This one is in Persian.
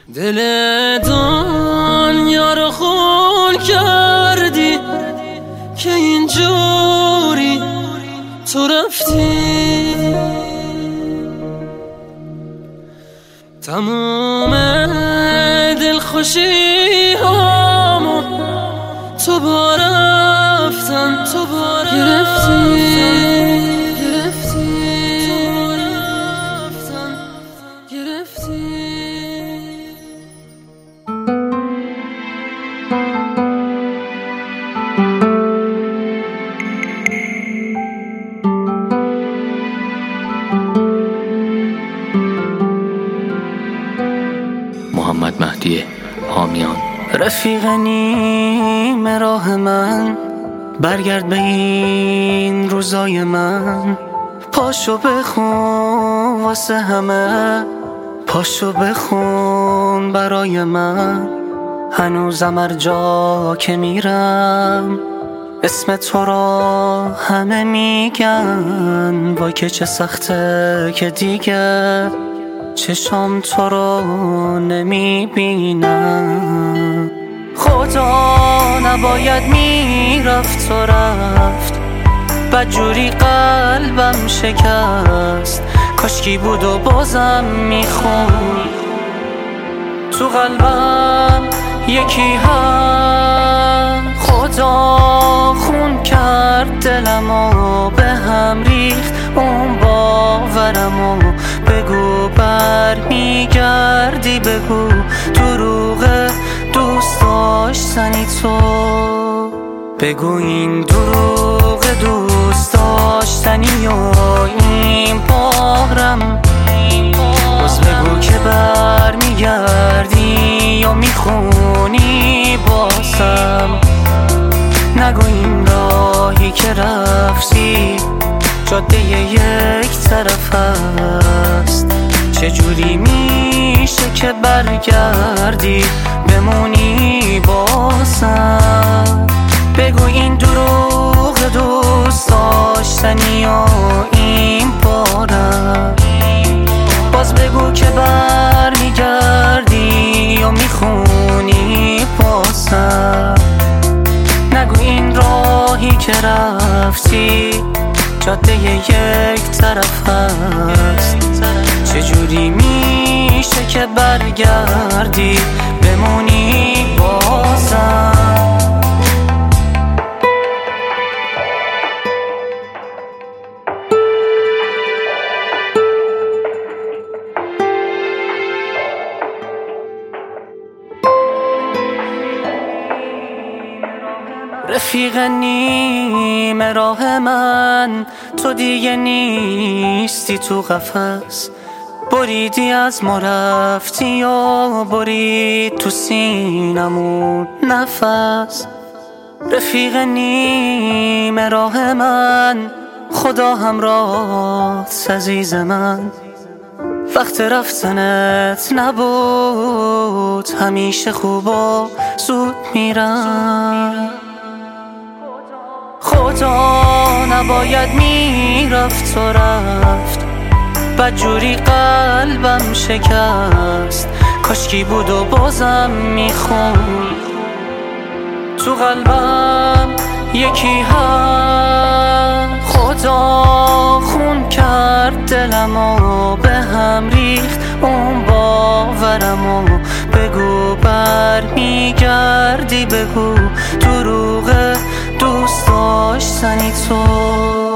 دل دنیا رو خون کردی که اینجوری تو رفتی، تموم دلخوشی هامو تو با رفتن گرفتی. محمد مهدی حامیان. رفیق نیم راه من، برگرد به این روزای من. پاشو بخون واسه همه، پاشو بخون برای من. هنوزم هر جا که میرم اسم تو را همه میگن. وای که چه سخته که دیگه چشام تو رو نمیبینم. خدا نباید میرفت و رفت، بدجوری قلبم شکست. کاشکی بود و بازم میخون تو قلبم یکی هم. خدا خون کرد دلمو، به هم ریخت اون باورمو. بگو برمیگردی، بگو دروغ دوست داشتنی تو. بگو این دروغ دوست داشتنی و این بارم. باز بگو که برمیگردی یا میخونی بازم. نگو این راهی که رفتی جاده یک طرف است. چجوری میشه که برگردی بمونی بازم. بگو این دروغ دوست داشتنی و این بارم. باز بگو که برمیگردی و میخونی بازم. نگو این راهی که رفتی جاده یک طرف است. چجوری میشه که برگردی بمونی بازم. رفیق نیم راه من، تو دیگه نیستی تو قفس. بریدی از ما رفتی و برید تو سینمون نفس. رفیق نیم راه من، خدا همراهت عزیز من. وقت رفتنت نبود، همیشه خوب و زود میرم. خدا نباید میرفت و رفت، بدجوری قلبم شکست. کاشکی بود و بازم میخون تو قلبم یکی هم. خدا خون کرد دلمو، به هم ریخت اون باورمو. بگو برمیگردی، بگو دروغ دوست داشتنی تو.